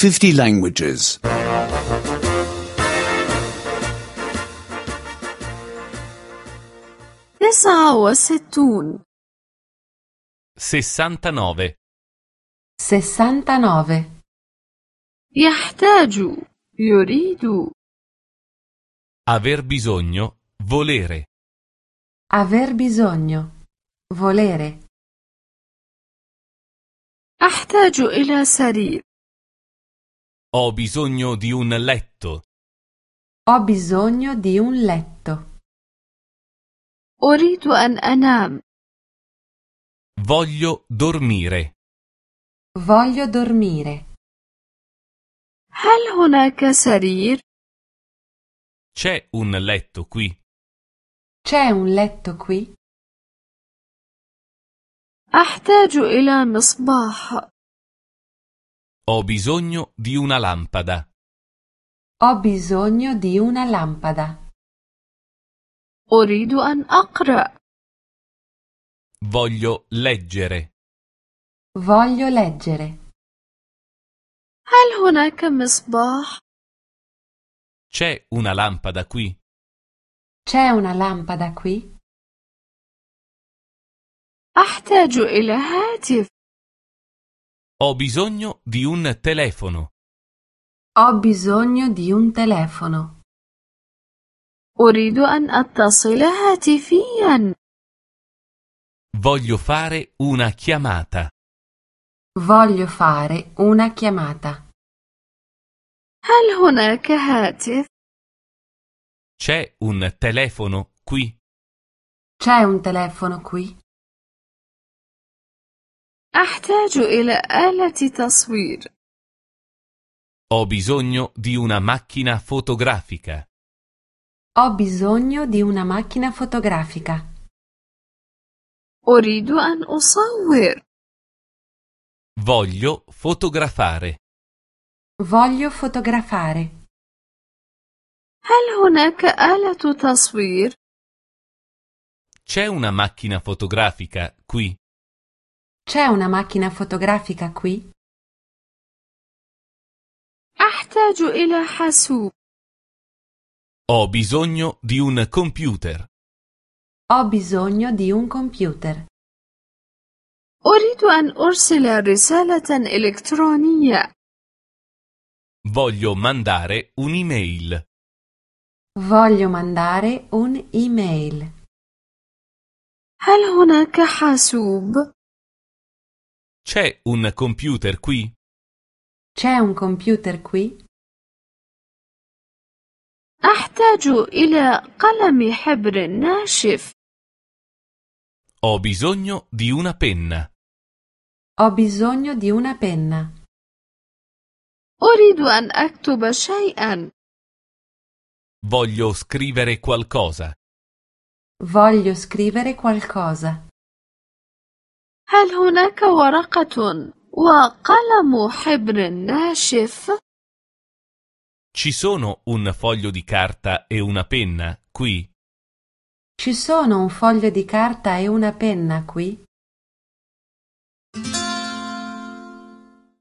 50 languages. 69 69. 69. يحتاج يريد Aver bisogno, volere. Aver bisogno. Volere. أحتاج إلى سرير. Ho bisogno di un letto. Ho bisogno di un letto. أريد أن أنام. Voglio dormire. Voglio dormire. هل هناك سرير؟ C'è un letto qui. C'è un letto qui? أحتاج إلى مصباح. Ho bisogno di una lampada. Ho bisogno di una lampada. أريد أن أقرأ. Voglio leggere. Voglio leggere. هل هناك مصباح؟ C'è una lampada qui. C'è una lampada qui? أحتاج إلى هاتف. Ho bisogno di un telefono. Ho bisogno di un telefono. أريد أن أتصل هاتفيا. Voglio fare una chiamata. Voglio fare una chiamata. هل هناك هاتف؟ C'è un telefono qui. C'è un telefono qui? أحتاج إلى آلة تصوير. Ho bisogno di una macchina fotografica. Ho bisogno di una macchina fotografica. أريد أن أصور. Voglio fotografare. Voglio fotografare. هل هناك آلة تصوير؟ C'è una macchina fotografica qui. C'è una macchina fotografica qui? أحتاج إلى حاسوب. Ho bisogno di un computer. Ho bisogno di un computer. أريد أن أرسل رسالة إلكترونية. Voglio mandare un'email. Voglio mandare un'email. هل هناك حاسوب؟ C'è un computer qui. C'è un computer qui? أحتاج إلى قلم حبر ناشف. Ho bisogno di una penna. Ho bisogno di una penna. أريد أن أكتب شيئا. Voglio scrivere qualcosa. Voglio scrivere qualcosa. هل هناك ورقة وقلم حبر ناشف؟ Ci sono un foglio di carta e una penna qui? Ci sono un foglio di carta e una penna qui?